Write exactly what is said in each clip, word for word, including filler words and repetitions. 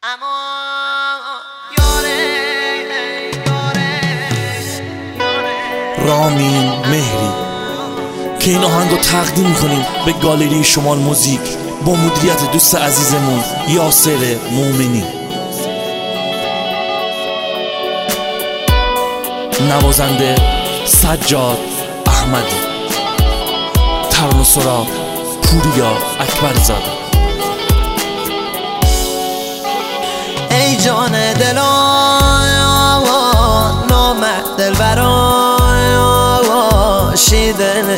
اما یاره رامین مهری که این آهنگو تقدیم میکنیم به گالری شمال موزیک با مدیریت دوست عزیزمون یاسر مومنی. نوازنده سجاد احمدی. ترانه سرا پوریا اکبرزاده. ای جان دلان نامرد دلبران شیدن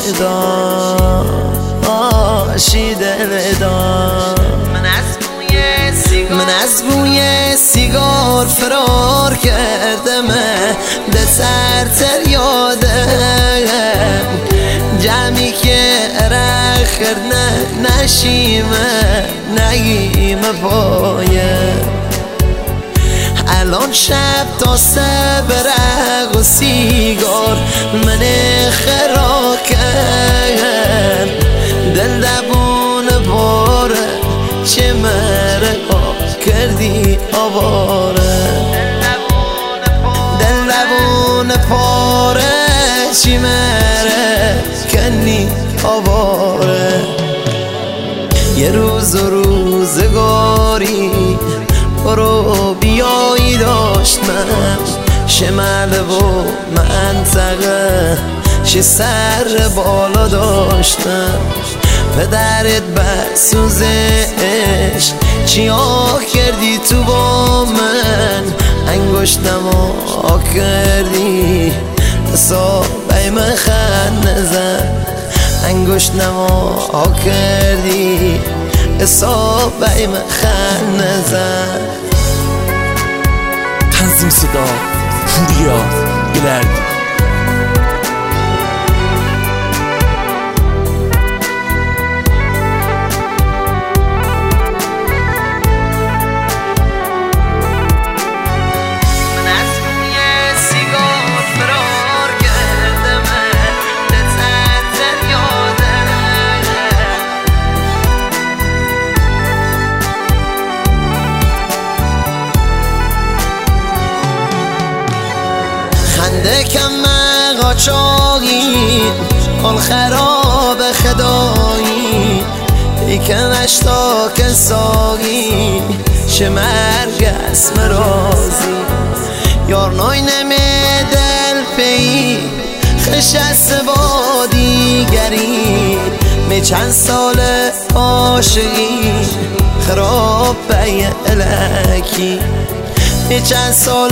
دان شیدن دان من از بوی سیگار من از بوی سیگار فرار کردم ده سر تر یادم جمعی که رخر نه نشیمه نگیمه پایم الان شب تا سه برق و سیگار من خراکم دل دبون باره چه مره کردی آواره دل دبون پاره چی مره کنی آواره یه روز و روزگاری برو بیایی داشت من شمال و منطقه ش سر بالا داشتم پدرت بسوزش چیا کردی تو با من انگشتم ها کردی حسابه من خند زن انگشتم ها کردی حسابه من خند زن. تنظیم صدا پوریا گلردی. دکم قاچاقی آن خراب خدایی ایکنش تا کساقی چه مرگ اسم رازی یار نای نمی دل پی خشست با دیگری می چند سال عاشقی خراب بی الکی می چند سال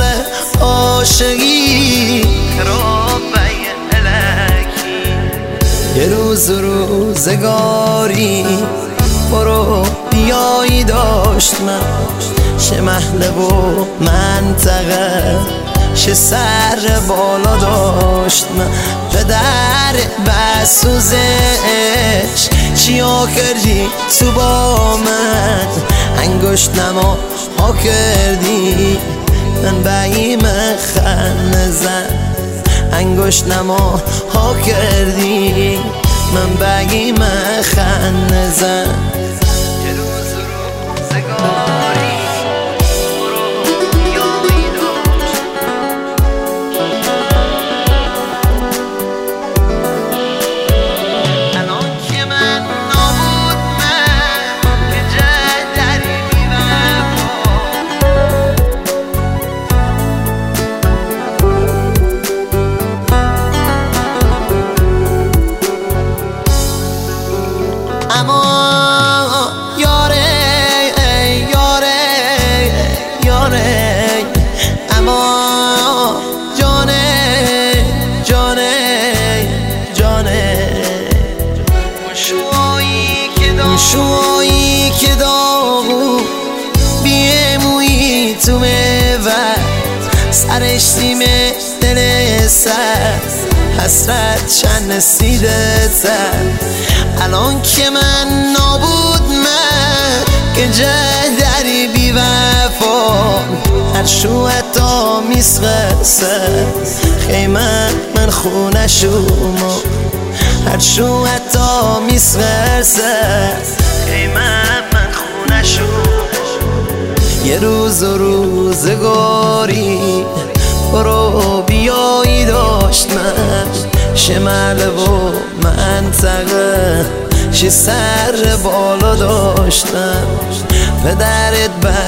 عاشقی خراب بی الکی یه روز روزگاری برو بیایی داشت من چه محله و منطقه چه سر بالا داشت من پدر بسوزش چیا کردی تو با من انگشت نما ها کردی من بگیم خند زن انگشت نما ها کردی من بگیم خند زن یه روز روزگاری اما یاره یاره یاره اما جانه جانه جانه شوایی که داغو شوایی که داغو بیمویی تو میوه سرش تیمه دل سر حسرت چند نسیده تر الان که من نابود من که جدری بی وفا هر شوهتا میسغسه خیمه من خونه شوما هر شوهتا میسغسه خیمه من خونه شوما یه روز و روزگاری برو بیایی داشت من شمال و منطقه شی سر بالا داشتم پدرت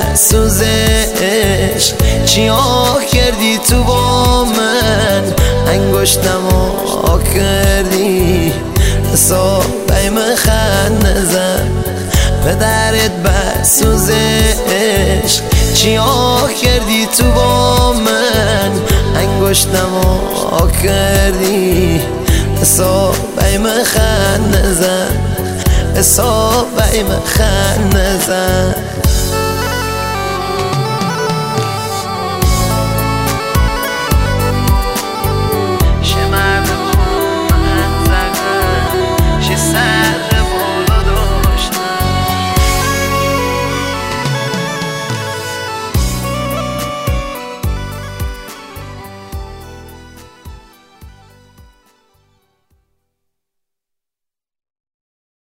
بسوزش چیا کردی تو با من انگشتم ها کردی حسابی مخنه زن پدرت بسوزش چیا کردی تو با من انگشتم ها کردی حسابی مخنه زن حسابی مخنه زن